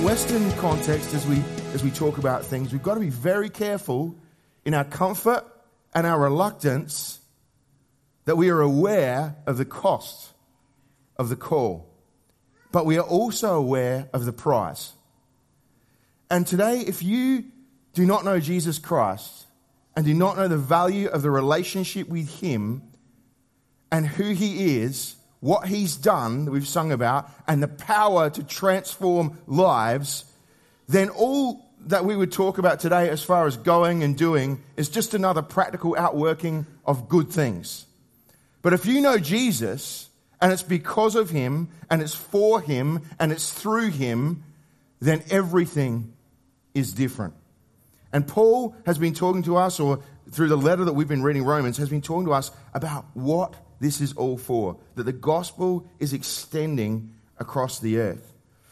Western context, as we talk about things, we've got to be very careful in our comfort and our reluctance that we are aware of the cost of the call, but we are also aware of the prize. And today, if you do not know Jesus Christ and do not know the value of the relationship with Him and who He is, what He's done that we've sung about, and the power to transform lives, then all that we would talk about today as far as going and doing is just another practical outworking of good things. But if you know Jesus, and it's because of Him, and it's for Him, and it's through Him, then everything is different. And Paul has been talking to us, or through the letter that we've been reading, Romans, has been talking to us about what this is all for, that the gospel is extending across the earth.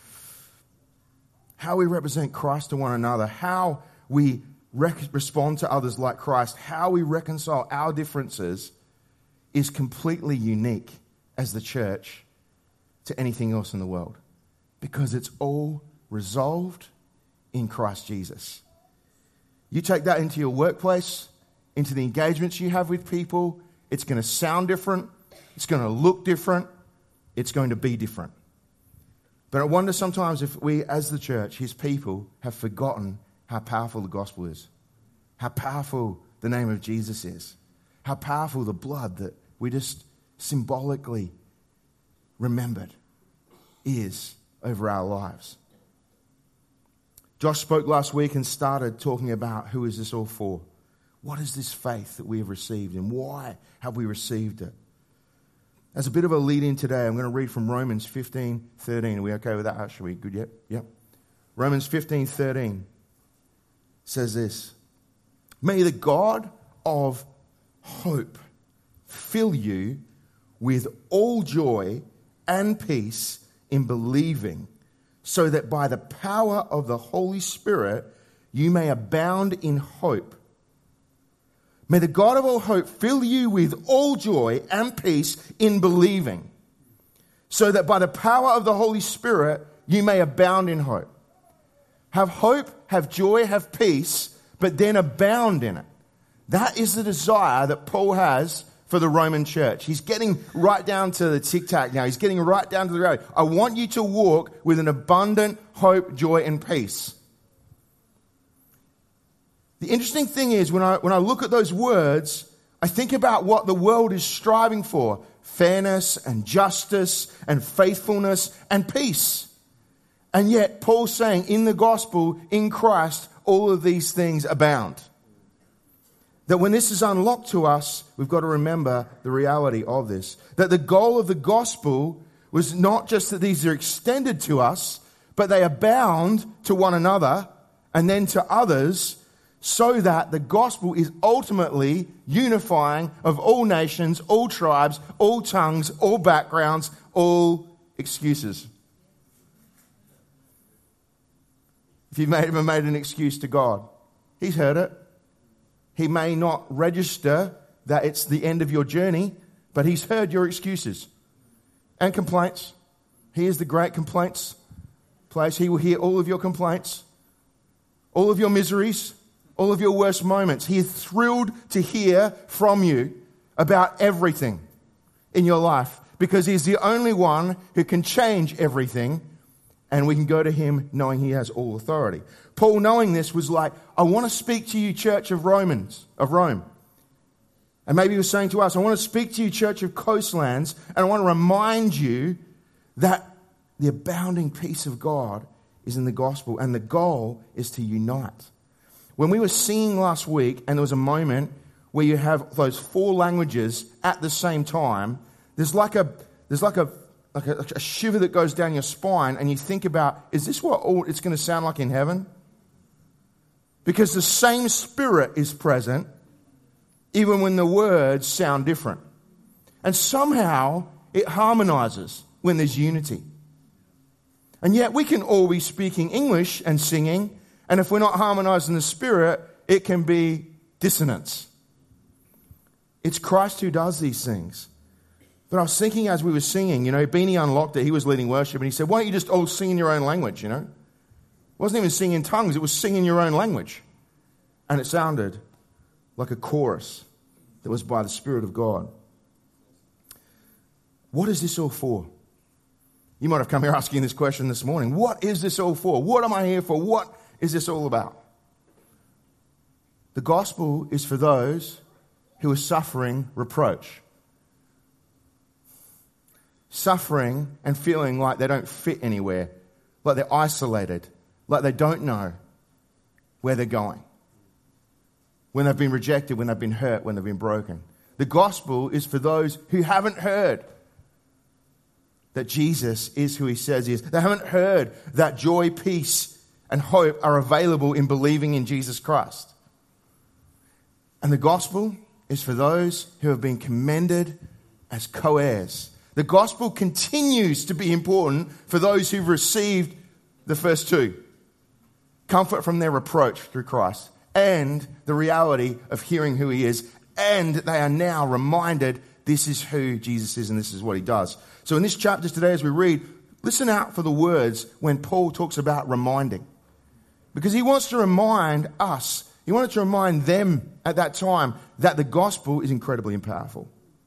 How we represent Christ to one another, how we respond to others like Christ, how we reconcile our differences is completely unique as the church to anything else in the world, because it's all resolved in Christ Jesus. You take that into your workplace, into the engagements you have with people, it's going to sound different, it's going to look different, it's going to be different. But I wonder sometimes if we, as the church, His people, have forgotten how powerful the gospel is, how powerful the name of Jesus is, how powerful the blood that we just symbolically remembered is over our lives. Josh spoke last week and started talking about who is this all for? What is this faith that we have received, and why have we received it? As a bit of a lead in today, I'm going to read from Romans 15:13. Are we okay with that? Are we good yet? Yep. Romans 15:13 says this: May the God of hope fill you with all joy and peace in believing, so that by the power of the Holy Spirit you may abound in hope. May the God of all hope fill you with all joy and peace in believing, so that by the power of the Holy Spirit you may abound in hope. Have hope, have joy, have peace, but then abound in it. That is the desire that Paul has for the Roman church. He's getting right down to the tic-tac now. He's getting right down to the reality. I want you to walk with an abundant hope, joy, and peace. The interesting thing is, when I look at those words, I think about what the world is striving for: fairness and justice and faithfulness and peace. And yet, Paul's saying, in the gospel, in Christ, all of these things abound. That when this is unlocked to us, we've got to remember the reality of this. That the goal of the gospel was not just that these are extended to us, but they abound to one another and then to others, so that the gospel is ultimately unifying of all nations, all tribes, all tongues, all backgrounds, all excuses. If you've ever made an excuse to God, He's heard it. He may not register that it's the end of your journey, but He's heard your excuses and complaints. He is the great complaints place. He will hear all of your complaints, all of your miseries, all of your worst moments. He is thrilled to hear from you about everything in your life, because He's the only one who can change everything, and we can go to Him knowing He has all authority. Paul, knowing this, was like, I want to speak to you, Church of Rome. And maybe he was saying to us, I want to speak to you, Church of Coastlands, and I want to remind you that the abounding peace of God is in the gospel, and the goal is to unite. When we were singing last week, and there was a moment where you have those four languages at the same time, there's like a shiver that goes down your spine, and you think about, is this what all it's going to sound like in heaven? Because the same Spirit is present, even when the words sound different. And somehow it harmonizes when there's unity. And yet we can all be speaking English and singing, and if we're not harmonizing the Spirit, it can be dissonance. It's Christ who does these things. But I was thinking as we were singing, Beanie unlocked it. He was leading worship, and he said, why don't you just all sing in your own language, wasn't even singing in tongues, it was singing your own language. And it sounded like a chorus that was by the Spirit of God. What is this all for? You might have come here asking this question this morning. What is this all for? What am I here for? What is this all about? The gospel is for those who are suffering reproach. Suffering and feeling like they don't fit anywhere, like they're isolated, like they don't know where they're going. When they've been rejected, when they've been hurt, when they've been broken. The gospel is for those who haven't heard that Jesus is who he says he is. They haven't heard that joy, peace, and hope are available in believing in Jesus Christ. And the gospel is for those who have been commended as co-heirs. The gospel continues to be important for those who've received the first two. Comfort from their reproach through Christ and the reality of hearing who he is. And they are now reminded this is who Jesus is and this is what he does. So in this chapter today as we read, listen out for the words when Paul talks about reminding. Because he wants to remind us, he wanted to remind them at that time that the gospel is incredibly powerful.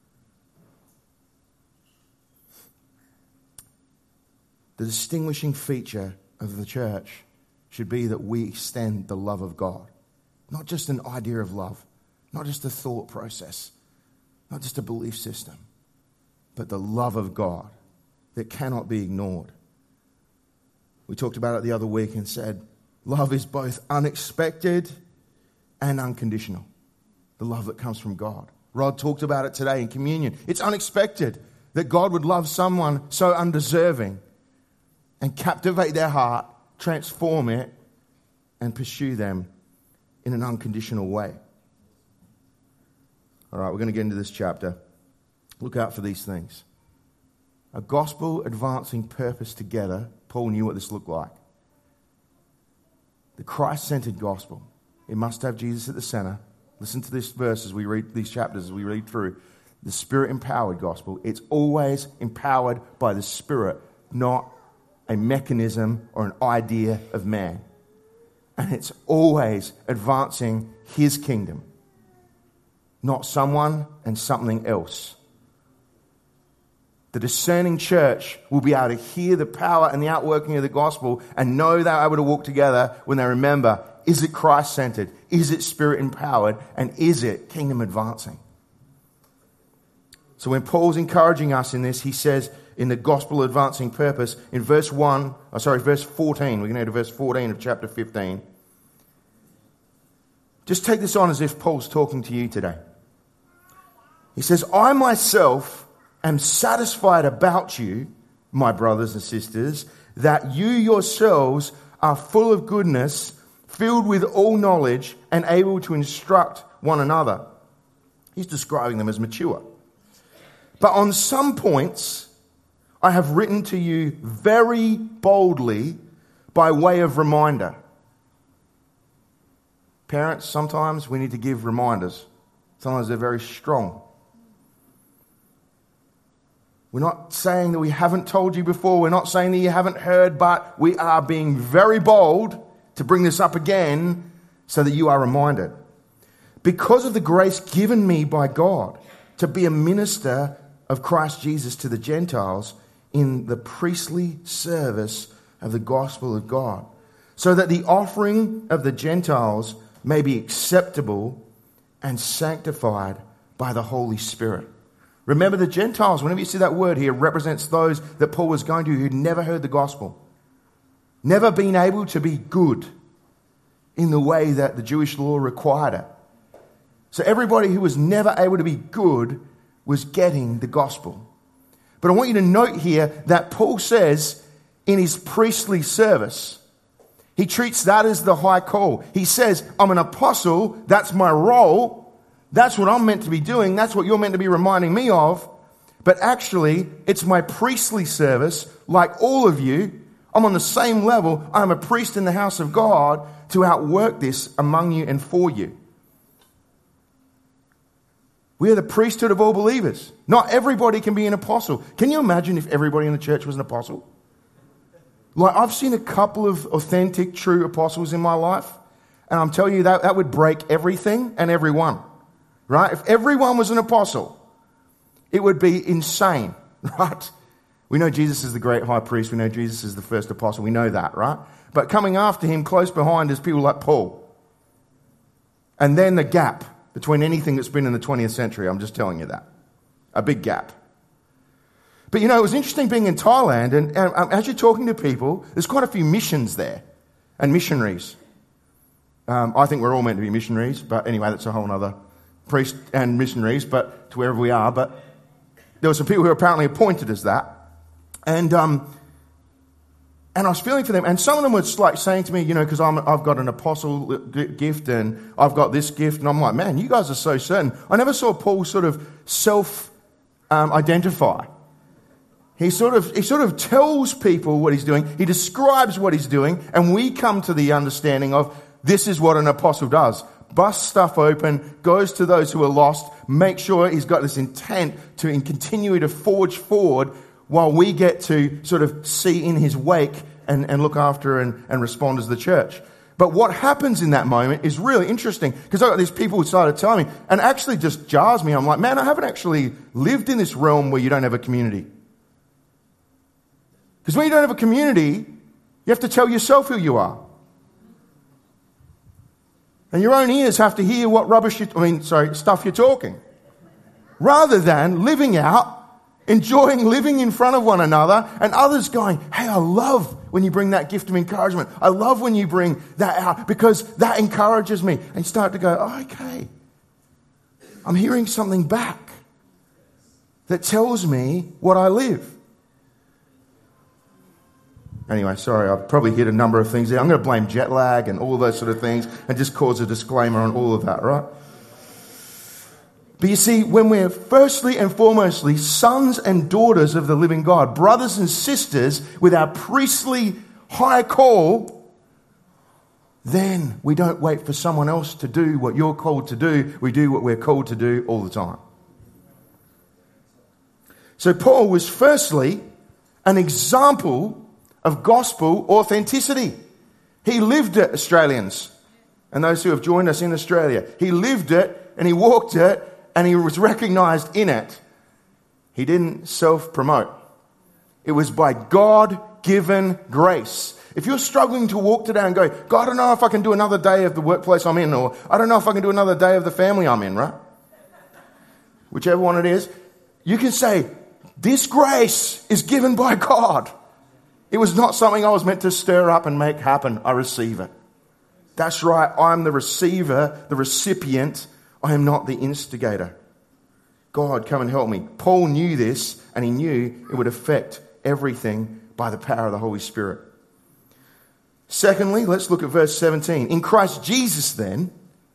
The distinguishing feature of the church should be that we extend the love of God. Not just an idea of love, not just a thought process, not just a belief system, but the love of God that cannot be ignored. We talked about it the other week and said, love is both unexpected and unconditional. The love that comes from God. Rod talked about it today in communion. It's unexpected that God would love someone so undeserving and captivate their heart, transform it, and pursue them in an unconditional way. All right, we're going to get into this chapter. Look out for these things. A gospel advancing purpose together. Paul knew what this looked like. The Christ-centered gospel. It must have Jesus at the center. Listen to this verse as we read these chapters, as we read through. The Spirit-empowered gospel. It's always empowered by the Spirit, not a mechanism or an idea of man. And it's always advancing his kingdom, not someone and something else. The discerning church will be able to hear the power and the outworking of the gospel and know they're able to walk together when they remember, is it Christ-centered? Is it Spirit-empowered? And is it kingdom advancing? So when Paul's encouraging us in this, he says in the gospel advancing purpose, in verse 14, we're going to go to verse 14 of chapter 15. Just take this on as if Paul's talking to you today. He says, I myself am satisfied about you, my brothers and sisters, that you yourselves are full of goodness, filled with all knowledge, and able to instruct one another. He's describing them as mature. But on some points, I have written to you very boldly by way of reminder. Parents, sometimes we need to give reminders. Sometimes they're very strong. We're not saying that we haven't told you before. We're not saying that you haven't heard, but we are being very bold to bring this up again so that you are reminded. Because of the grace given me by God to be a minister of Christ Jesus to the Gentiles in the priestly service of the gospel of God, so that the offering of the Gentiles may be acceptable and sanctified by the Holy Spirit. Remember, the Gentiles, whenever you see that word here, represents those that Paul was going to who'd never heard the gospel, never been able to be good in the way that the Jewish law required it. So everybody who was never able to be good was getting the gospel. But I want you to note here that Paul says in his priestly service, he treats that as the high call. He says, I'm an apostle, that's my role. That's what I'm meant to be doing. That's what you're meant to be reminding me of. But actually, it's my priestly service, like all of you. I'm on the same level. I'm a priest in the house of God to outwork this among you and for you. We are the priesthood of all believers. Not everybody can be an apostle. Can you imagine if everybody in the church was an apostle? Like, I've seen a couple of authentic, true apostles in my life, and I'm telling you that would break everything and everyone, right? If everyone was an apostle, it would be insane, right? We know Jesus is the great high priest. We know Jesus is the first apostle. We know that, right? But coming after him, close behind, is people like Paul. And then the gap between anything that's been in the 20th century, I'm just telling you that. A big gap. But it was interesting being in Thailand, and as you're talking to people, there's quite a few missions there, and missionaries. I think we're all meant to be missionaries, but anyway, that's a whole other priest and missionaries, but to wherever we are. But there were some people who were apparently appointed as that. And I was feeling for them, and some of them were like saying to me, because I've got an apostle gift and I've got this gift, and I'm like, man, you guys are so certain. I never saw Paul sort of self-identify. He sort of tells people what he's doing. He describes what he's doing, and we come to the understanding of this is what an apostle does. Busts stuff open, goes to those who are lost, make sure he's got this intent to continue to forge forward while we get to sort of see in his wake and look after and respond as the church. But what happens in that moment is really interesting, because I've got these people who started telling me, and actually just jars me. I'm like, man, I haven't actually lived in this realm where you don't have a community. Because when you don't have a community, you have to tell yourself who you are. And your own ears have to hear what stuff you're talking. Rather than living out, enjoying living in front of one another, and others going, hey, I love when you bring that gift of encouragement. I love when you bring that out, because that encourages me. And you start to go, oh, okay, I'm hearing something back that tells me what I live. Anyway, sorry, I've probably hit a number of things there. I'm going to blame jet lag and all those sort of things and just cause a disclaimer on all of that, right? But you see, when we're firstly and foremostly sons and daughters of the living God, brothers and sisters with our priestly high call, then we don't wait for someone else to do what you're called to do. We do what we're called to do all the time. So Paul was firstly an example of gospel authenticity. He lived it, Australians, and those who have joined us in Australia. He lived it and he walked it and he was recognized in it. He didn't self-promote. It was by God-given grace. If you're struggling to walk today and go, God, I don't know if I can do another day of the workplace I'm in, or I don't know if I can do another day of the family I'm in, right? Whichever one it is, you can say, this grace is given by God. It was not something I was meant to stir up and make happen. I receive it. That's right. I'm the receiver, the recipient. I am not the instigator. God, come and help me. Paul knew this, and he knew it would affect everything by the power of the Holy Spirit. Secondly, let's look at verse 17. In Christ Jesus then,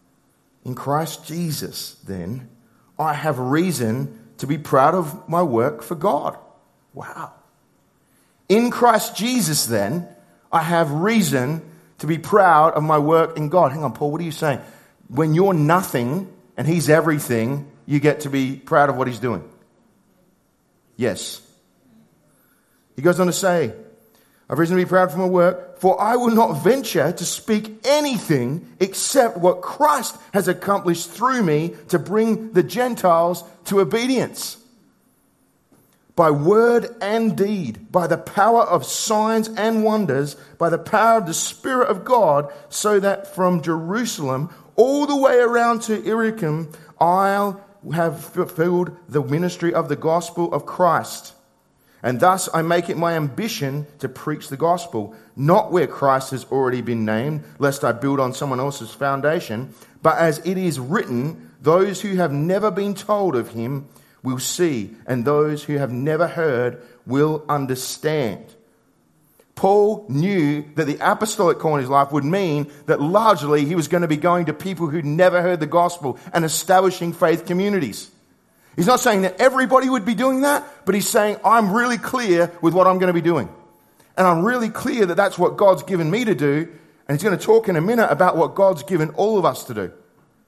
I have reason to be proud of my work for God. Wow. In Christ Jesus, then, I have reason to be proud of my work in God. Hang on, Paul, what are you saying? When you're nothing and he's everything, you get to be proud of what he's doing. Yes. He goes on to say, I've reason to be proud for my work, for I will not venture to speak anything except what Christ has accomplished through me to bring the Gentiles to obedience. By word and deed, by the power of signs and wonders, by the power of the Spirit of God, so that from Jerusalem all the way around to Illyricum, I'll have fulfilled the ministry of the gospel of Christ. And thus I make it my ambition to preach the gospel, not where Christ has already been named, lest I build on someone else's foundation, but as it is written, those who have never been told of him will see, and those who have never heard will understand. Paul knew that the apostolic call in his life would mean that largely he was going to be going to people who'd never heard the gospel and establishing faith communities. He's not saying that everybody would be doing that, but he's saying, I'm really clear with what I'm going to be doing. And I'm really clear that that's what God's given me to do. And he's going to talk in a minute about what God's given all of us to do.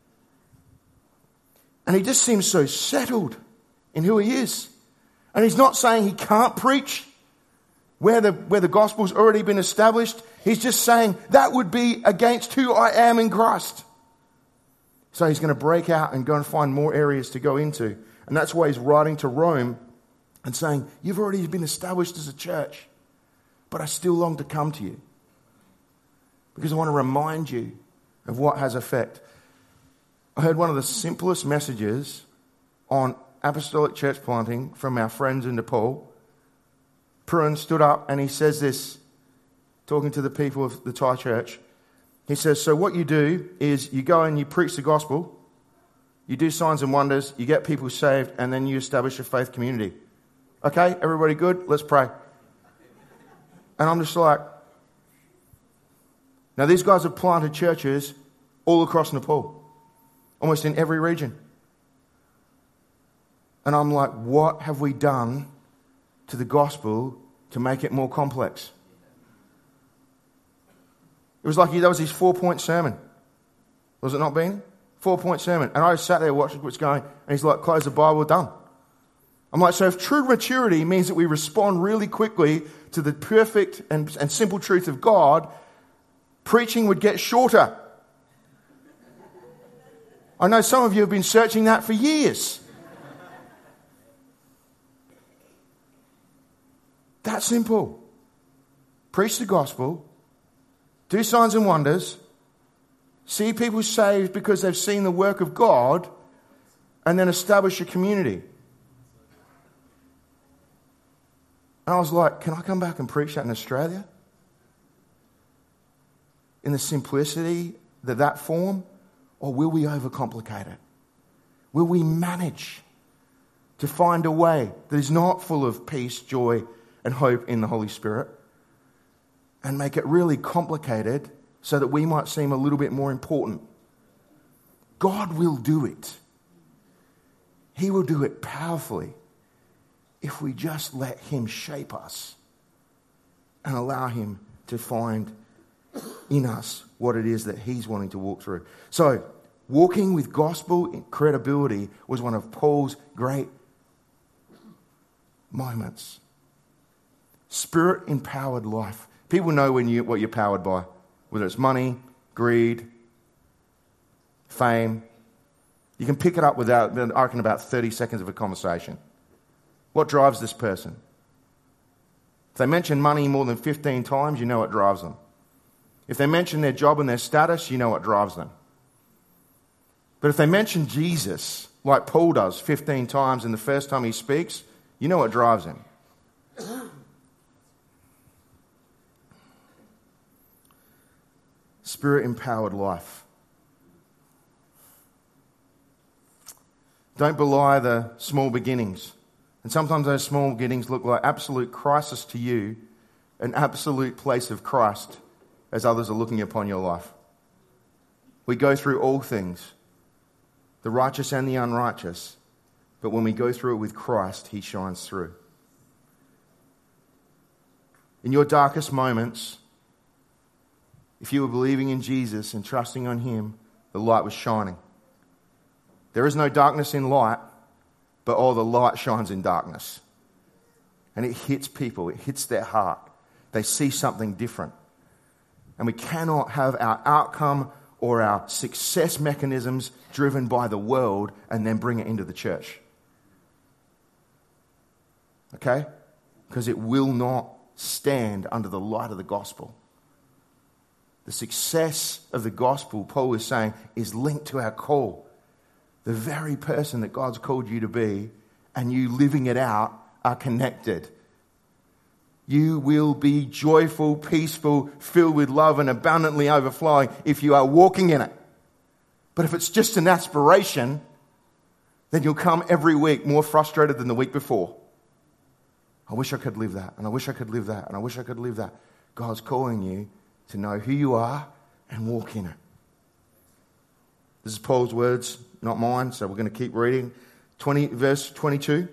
And he just seems so settled in who he is. And he's not saying he can't preach. where the gospel's already been established, he's just saying that would be against who I am in Christ. So he's going to break out and go and find more areas to go into. And that's why he's writing to Rome and saying, you've already been established as a church, but I still long to come to you because I want to remind you of what has effect. I heard one of the simplest messages on apostolic church planting from our friends in Nepal. Pruan stood up and he says this, talking to the people of the Thai church. He says, so what you do is you go and you preach the gospel, you do signs and wonders, you get people saved, and then you establish a faith community. Okay, everybody good? Let's pray. And I'm just like, now these guys have planted churches all across Nepal, almost in every region. And I'm like, what have we done to the gospel to make it more complex? It was like that was his 4-point sermon. Was it not, Beanie? 4-point sermon. And I just sat there watching what's going, and he's like, close the Bible, done. I'm like, so if true maturity means that we respond really quickly to the perfect and simple truth of God, preaching would get shorter. I know some of you have been searching that for years. That simple. Preach the gospel, do signs and wonders, see people saved because they've seen the work of God, and then establish a community. And I was like, can I come back and preach that in Australia? In the simplicity that form? Or will we overcomplicate it? Will we manage to find a way that is not full of peace, joy, and hope in the Holy Spirit, and make it really complicated so that we might seem a little bit more important? God will do it. He will do it powerfully if we just let him shape us and allow him to find in us what it is that he's wanting to walk through. So, walking with gospel credibility was one of Paul's great moments. Spirit-empowered life. People know what you're powered by, whether it's money, greed, fame. You can pick it up without, I reckon, about 30 seconds of a conversation. What drives this person? If they mention money more than 15 times, you know what drives them. If they mention their job and their status, you know what drives them. But if they mention Jesus, like Paul does 15 times, and the first time he speaks, you know what drives him. Spirit-empowered life. Don't belie the small beginnings. And sometimes those small beginnings look like absolute crisis to you, an absolute place of Christ as others are looking upon your life. We go through all things, the righteous and the unrighteous, but when we go through it with Christ, he shines through. In your darkest moments, if you were believing in Jesus and trusting on him, the light was shining. There is no darkness in light, but all the light shines in darkness. And it hits people, it hits their heart. They see something different. And we cannot have our outcome or our success mechanisms driven by the world and then bring it into the church. Okay? Because it will not stand under the light of the gospel. The success of the gospel, Paul is saying, is linked to our call. The very person that God's called you to be and you living it out are connected. You will be joyful, peaceful, filled with love and abundantly overflowing if you are walking in it. But if it's just an aspiration, then you'll come every week more frustrated than the week before. I wish I could live that, and I wish I could live that, and I wish I could live that. God's calling you to know who you are and walk in it. This is Paul's words, not mine, so we're going to keep reading. Verse 22.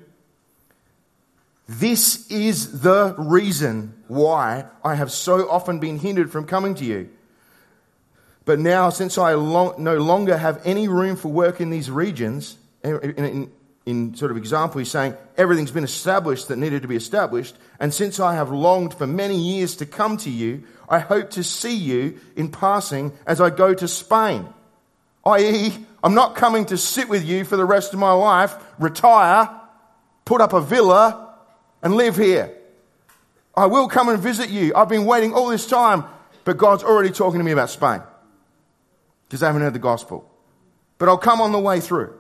This is the reason why I have so often been hindered from coming to you. But now, since I no longer have any room for work in these regions, in in sort of example, he's saying, everything's been established that needed to be established. And since I have longed for many years to come to you, I hope to see you in passing as I go to Spain. I.e., I'm not coming to sit with you for the rest of my life, retire, put up a villa, and live here. I will come and visit you. I've been waiting all this time, but God's already talking to me about Spain because I haven't heard the gospel. But I'll come on the way through.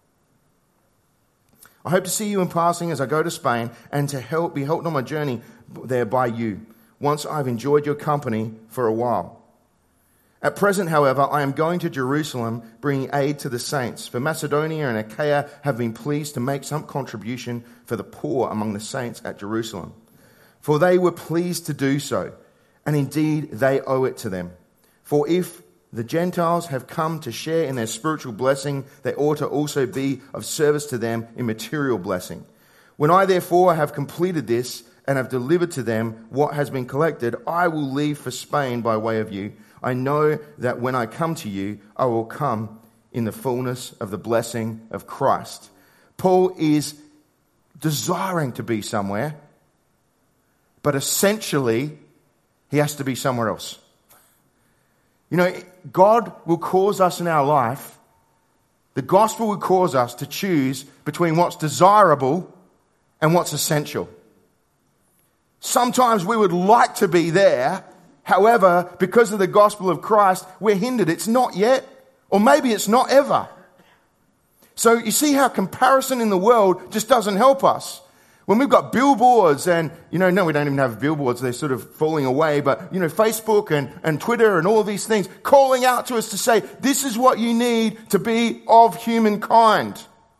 I hope to see you in passing as I go to Spain and to be helped on my journey there by you, once I've enjoyed your company for a while. At present, however, I am going to Jerusalem, bringing aid to the saints. For Macedonia and Achaia have been pleased to make some contribution for the poor among the saints at Jerusalem. For they were pleased to do so, and indeed they owe it to them. For if the Gentiles have come to share in their spiritual blessing, they ought to also be of service to them in material blessing. When I therefore have completed this and have delivered to them what has been collected, I will leave for Spain by way of you. I know that when I come to you, I will come in the fullness of the blessing of Christ. Paul is desiring to be somewhere, but essentially he has to be somewhere else. You know, God will cause us in our life, the gospel will cause us to choose between what's desirable and what's essential. Sometimes we would like to be there. However, because of the gospel of Christ, we're hindered. It's not yet, or maybe it's not ever. So you see how comparison in the world just doesn't help us. When we've got billboards and, no, we don't even have billboards. They're sort of falling away. But, Facebook and Twitter and all of these things calling out to us to say, this is what you need to be of humankind.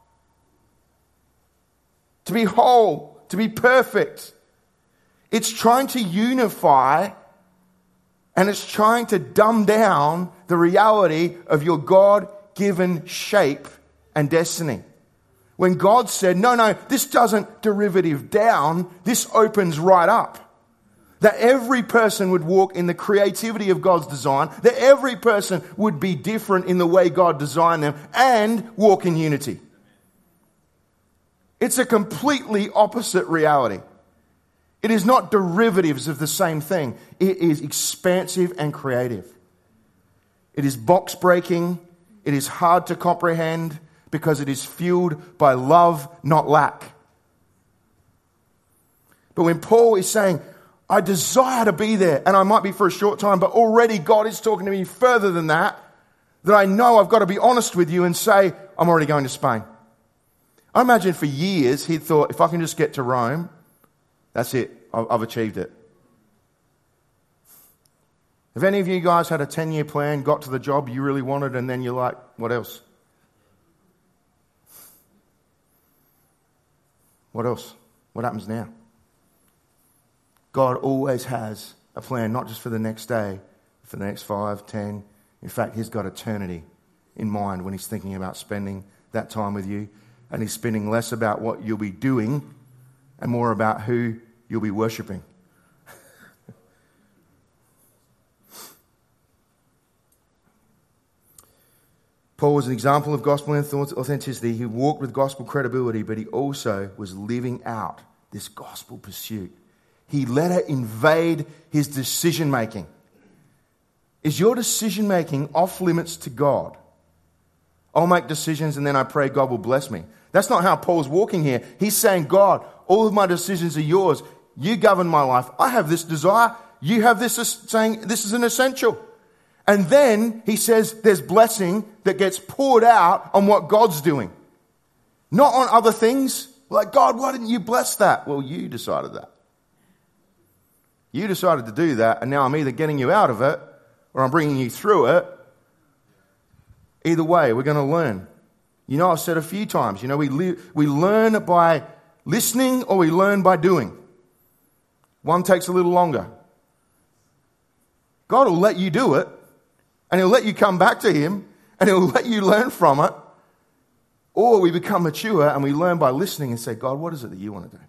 To be whole, to be perfect. It's trying to unify and it's trying to dumb down the reality of your God-given shape and destiny. When God said, no, this doesn't derivative down, this opens right up. That every person would walk in the creativity of God's design, that every person would be different in the way God designed them and walk in unity. It's a completely opposite reality. It is not derivatives of the same thing. It is expansive and creative. It is box breaking. It is hard to comprehend because it is fueled by love, not lack. But when Paul is saying, I desire to be there, and I might be for a short time, but already God is talking to me further than that I know I've got to be honest with you and say, I'm already going to Spain. I imagine for years he'd thought, if I can just get to Rome, that's it. I've achieved it. Have any of you guys had a 10-year plan, got to the job you really wanted, and then you're like, what else? What else? What happens now? God always has a plan, not just for the next day, for the next 5, 10. In fact, he's got eternity in mind when he's thinking about spending that time with you. And he's spending less about what you'll be doing and more about who you'll be worshipping. Paul was an example of gospel authenticity. He walked with gospel credibility, but he also was living out this gospel pursuit. He let it invade his decision-making. Is your decision-making off limits to God? I'll make decisions and then I pray God will bless me. That's not how Paul's walking here. He's saying, God, all of my decisions are yours. You govern my life. I have this desire. You have this, saying this is an essential. And then he says there's blessing that gets poured out on what God's doing. Not on other things. Like, God, why didn't you bless that? Well, you decided that. You decided to do that, and now I'm either getting you out of it or I'm bringing you through it. Either way, we're going to learn. You know, I've said a few times, we learn by listening or we learn by doing. One takes a little longer. God will let you do it, and he'll let you come back to him, and he'll let you learn from it. Or we become mature and we learn by listening and say, God, what is it that you want to do?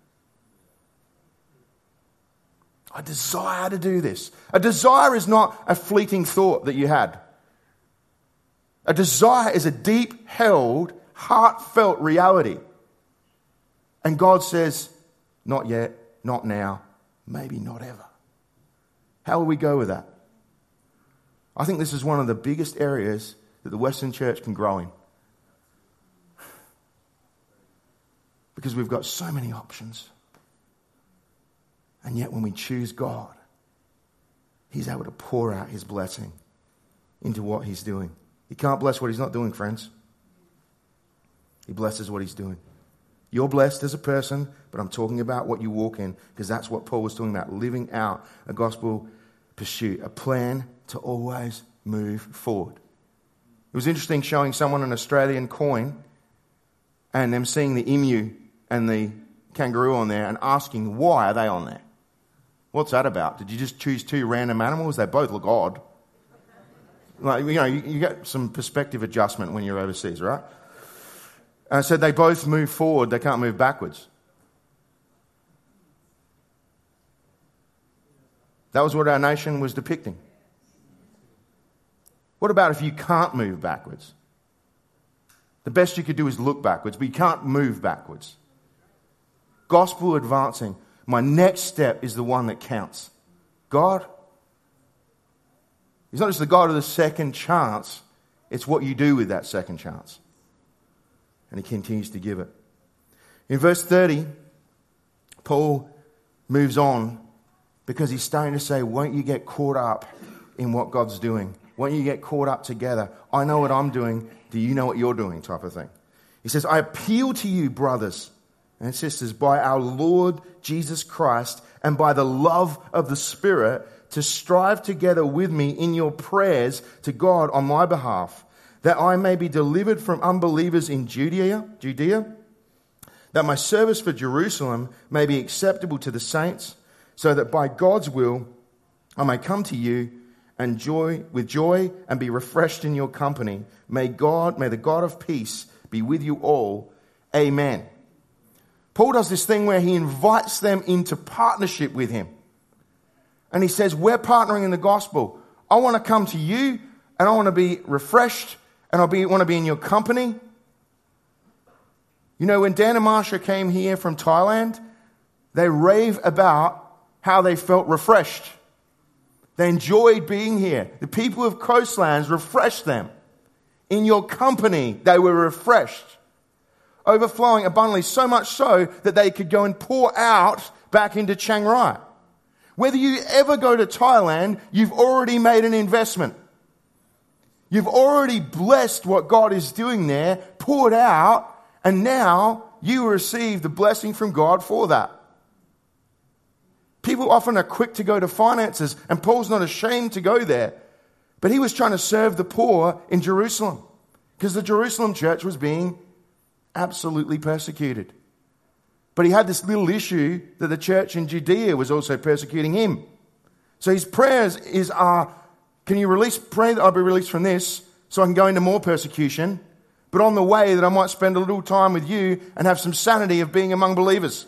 I desire to do this. A desire is not a fleeting thought that you had. A desire is a deep-held, heartfelt reality And God says, not yet, not now, maybe not ever. How will we go with that? I think this is one of the biggest areas that the Western church can grow in. Because we've got so many options. And yet when we choose God, He's able to pour out His blessing into what He's doing. He can't bless what He's not doing, friends. He blesses what He's doing. You're blessed as a person, but I'm talking about what you walk in, because that's what Paul was talking about, living out a gospel pursuit, a plan to always move forward. It was interesting showing someone an Australian coin and them seeing the emu and the kangaroo on there and asking, why are they on there? What's that about? Did you just choose two random animals? They both look odd. Like, you get some perspective adjustment when you're overseas, right? So they both move forward, they can't move backwards. That was what our nation was depicting. What about if you can't move backwards? The best you could do is look backwards, but you can't move backwards. Gospel advancing. My next step is the one that counts. God, He's not just the God of the second chance, it's what you do with that second chance. And He continues to give it. In verse 30, Paul moves on because he's starting to say, won't you get caught up in what God's doing? Won't you get caught up together? I know what I'm doing. Do you know what you're doing? Type of thing. He says, I appeal to you, brothers and sisters, by our Lord Jesus Christ and by the love of the Spirit, to strive together with me in your prayers to God on my behalf, that I may be delivered from unbelievers in Judea, that my service for Jerusalem may be acceptable to the saints, so that by God's will I may come to you and with joy and be refreshed in your company. May the God of peace be with you all. Amen. Paul does this thing where he invites them into partnership with him. And he says, we're partnering in the gospel. I want to come to you and I want to be refreshed and I want to be in your company. You know, when Dan and Marsha came here from Thailand, they rave about how they felt refreshed. They enjoyed being here. The people of Coastlands refreshed them. In your company, they were refreshed. Overflowing abundantly, so much so that they could go and pour out back into Chiang Rai. Whether you ever go to Thailand, you've already made an investment. You've already blessed what God is doing there, poured out, and now you receive the blessing from God for that. People often are quick to go to finances, and Paul's not ashamed to go there. But he was trying to serve the poor in Jerusalem because the Jerusalem church was being absolutely persecuted. But he had this little issue that the church in Judea was also persecuting him. So his prayers can you pray that I'll be released from this so I can go into more persecution, but on the way that I might spend a little time with you and have some sanity of being among believers.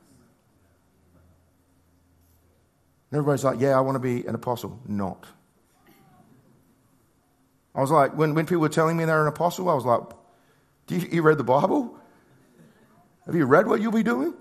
And everybody's like, yeah, I want to be an apostle. Not. I was like, when people were telling me they're an apostle, I was like, you read the Bible? Have you read what you'll be doing?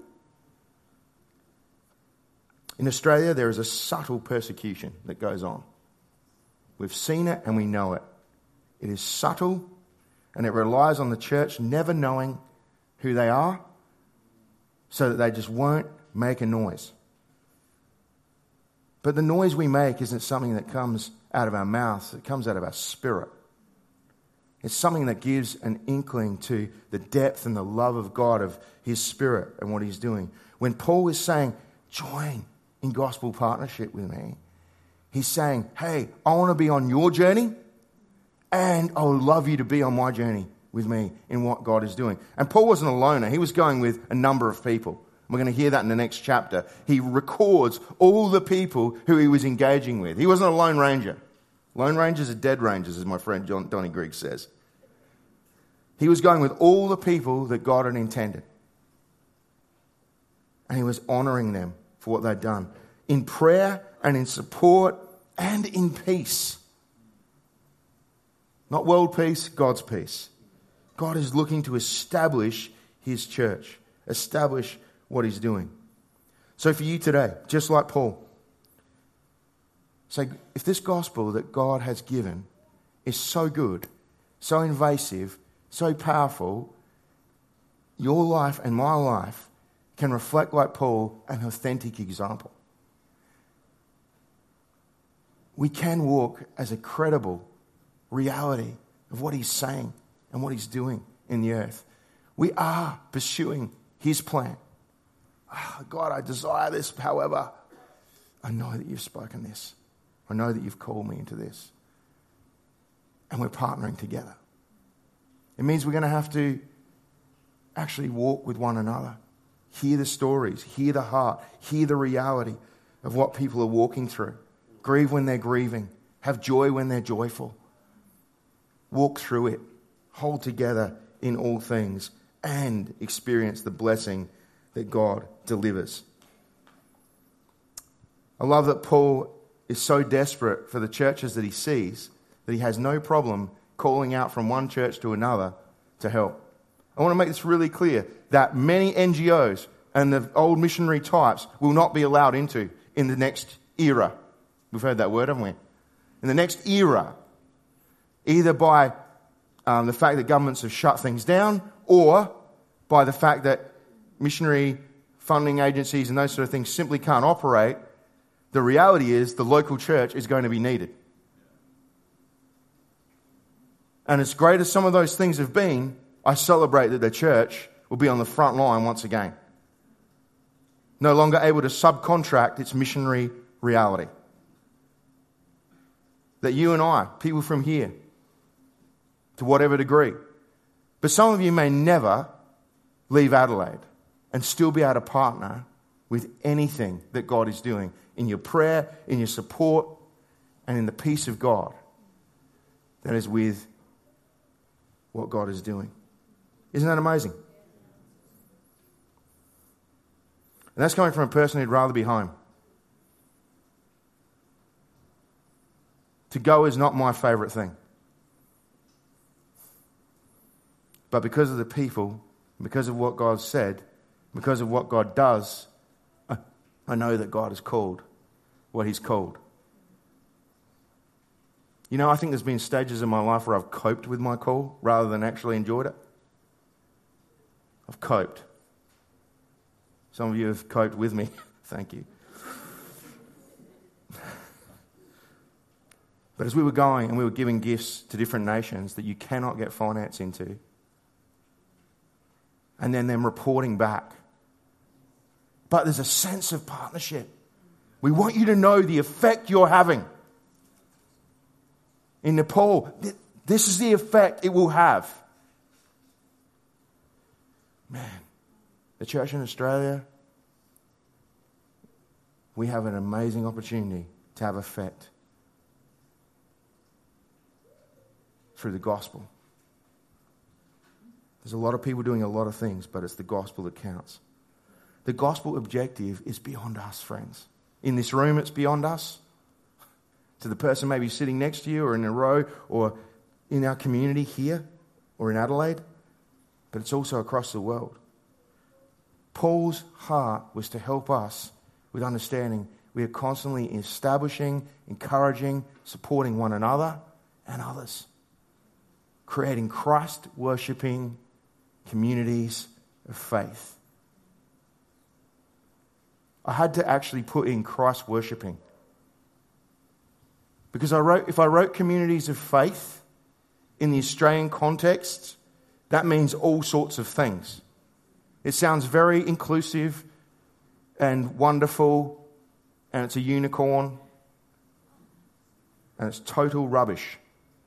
In Australia, there is a subtle persecution that goes on. We've seen it and we know it. It is subtle and it relies on the church never knowing who they are so that they just won't make a noise. But the noise we make isn't something that comes out of our mouths. It comes out of our spirit. It's something that gives an inkling to the depth and the love of God, of His Spirit and what He's doing. When Paul is saying, join in gospel partnership with me, he's saying, hey, I want to be on your journey and I would love you to be on my journey with me in what God is doing. And Paul wasn't a loner. He was going with a number of people. We're going to hear that in the next chapter. He records all the people who he was engaging with. He wasn't a lone ranger. Lone rangers are dead rangers, as my friend Donnie Griggs says. He was going with all the people that God had intended. And he was honoring them for what they'd done. In prayer and in support and in peace. Not world peace, God's peace. God is looking to establish His church. establish what he's doing. So for you today, just like Paul, say, if this gospel that God has given is so good, so invasive, so powerful, your life and my life can reflect, like Paul, an authentic example. We can walk as a credible reality of what he's saying and what he's doing in the earth. We are pursuing his plan. Oh, God, I desire this. However, I know that you've spoken this. I know that you've called me into this. And we're partnering together. It means we're going to have to actually walk with one another. Hear the stories, hear the heart, hear the reality of what people are walking through. Grieve when they're grieving. Have joy when they're joyful. Walk through it. Hold together in all things and experience the blessing that God delivers. I love that Paul is so desperate for the churches that he sees that he has no problem calling out from one church to another to help. I want to make this really clear that many NGOs and the old missionary types will not be allowed into in the next era. We've heard that word, haven't we? In the next era, either by the fact that governments have shut things down or by the fact that missionary funding agencies and those sort of things simply can't operate, the reality is the local church is going to be needed. And as great as some of those things have been, I celebrate that the church will be on the front line once again. No longer able to subcontract its missionary reality. That you and I, people from here, to whatever degree, but some of you may never leave Adelaide and still be able to partner with anything that God is doing in your prayer, in your support, and in the peace of God that is with what God is doing. Isn't that amazing? And that's coming from a person who'd rather be home. To go is not my favourite thing. But because of the people, because of what God said, because of what God does, I know that God has called what he's called. You know, I think there's been stages in my life where I've coped with my call rather than actually enjoyed it. I've coped. Some of you have coped with me. Thank you. But as we were going and we were giving gifts to different nations that you cannot get finance into, and then them reporting back. But there's a sense of partnership. We want you to know the effect you're having. In Nepal, this is the effect it will have. Man, the church in Australia, we have an amazing opportunity to have effect through the gospel. There's a lot of people doing a lot of things, but it's the gospel that counts. The gospel objective is beyond us, friends. In this room, it's beyond us. To the person maybe sitting next to you or in a row or in our community here or in Adelaide, but it's also across the world. Paul's heart was to help us with understanding we are constantly establishing, encouraging, supporting one another and others, creating Christ-worshipping communities of faith. I had to actually put in Christ-worshipping. Because if I wrote communities of faith in the Australian context, that means all sorts of things. It sounds very inclusive and wonderful, and it's a unicorn, and it's total rubbish.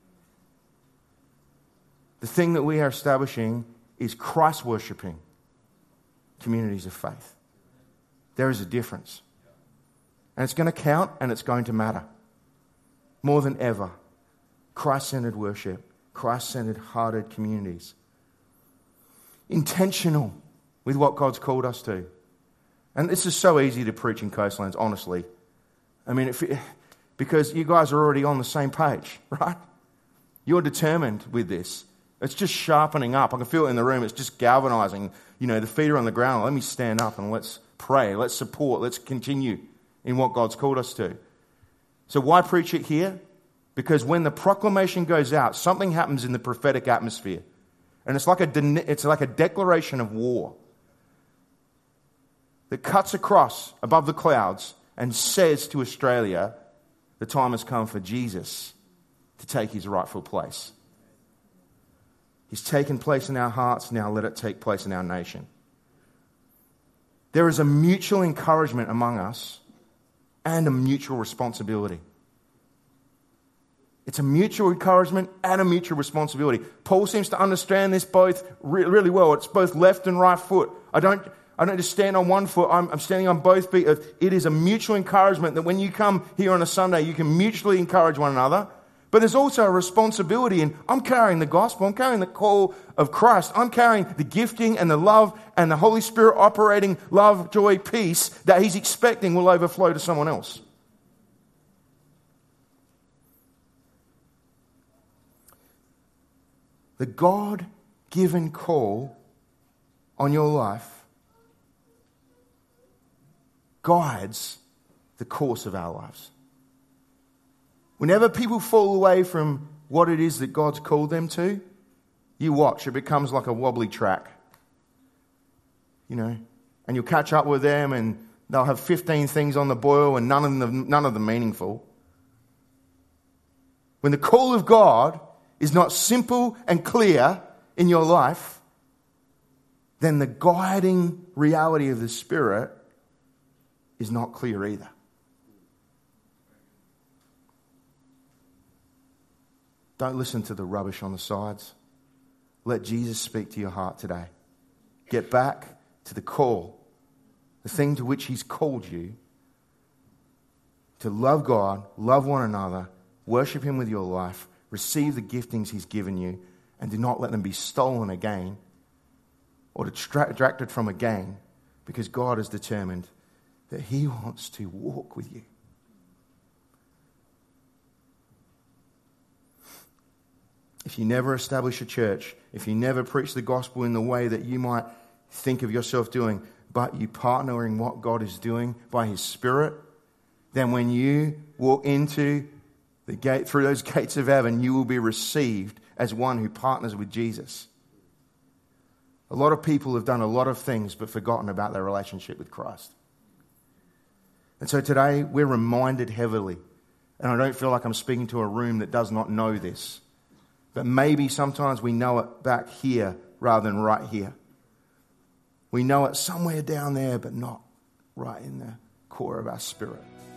The thing that we are establishing is Christ-worshipping communities of faith. There is a difference. And it's going to count and it's going to matter. More than ever, Christ-centered worship, Christ-centered hearted communities. Intentional with what God's called us to. And this is so easy to preach in Coastlands, honestly. I mean, because you guys are already on the same page, right? You're determined with this. It's just sharpening up. I can feel it in the room. It's just galvanizing. The feet are on the ground. Let me stand up and let's pray. Let's support. Let's continue in what God's called us to. So why preach it here? Because when the proclamation goes out, something happens in the prophetic atmosphere. And it's like a declaration of war that cuts across above the clouds and says to Australia, the time has come for Jesus to take his rightful place. He's taken place in our hearts, now let it take place in our nation. There is a mutual encouragement among us and a mutual responsibility. It's a mutual encouragement and a mutual responsibility. Paul seems to understand this both really well. It's both left and right foot. I don't just stand on one foot. I'm standing on both feet. It is a mutual encouragement that when you come here on a Sunday, you can mutually encourage one another. But there's also a responsibility, and I'm carrying the gospel. I'm carrying the call of Christ. I'm carrying the gifting and the love and the Holy Spirit operating love, joy, peace that he's expecting will overflow to someone else. The God-given call on your life guides the course of our lives. Whenever people fall away from what it is that God's called them to, you watch, it becomes like a wobbly track. And you'll catch up with them and they'll have 15 things on the boil and none of them meaningful. When the call of God is not simple and clear in your life, then the guiding reality of the Spirit is not clear either. Don't listen to the rubbish on the sides. Let Jesus speak to your heart today. Get back to the call, the thing to which he's called you, to love God, love one another, worship him with your life, receive the giftings he's given you, and do not let them be stolen again or distracted from again, because God has determined that he wants to walk with you. If you never establish a church, if you never preach the gospel in the way that you might think of yourself doing, but you partner in what God is doing by his Spirit, then when you walk into the gate, through those gates of heaven, you will be received as one who partners with Jesus. A lot of people have done a lot of things but forgotten about their relationship with Christ. And so today we're reminded heavily, and I don't feel like I'm speaking to a room that does not know this, but maybe sometimes we know it back here rather than right here. We know it somewhere down there, but not right in the core of our spirit.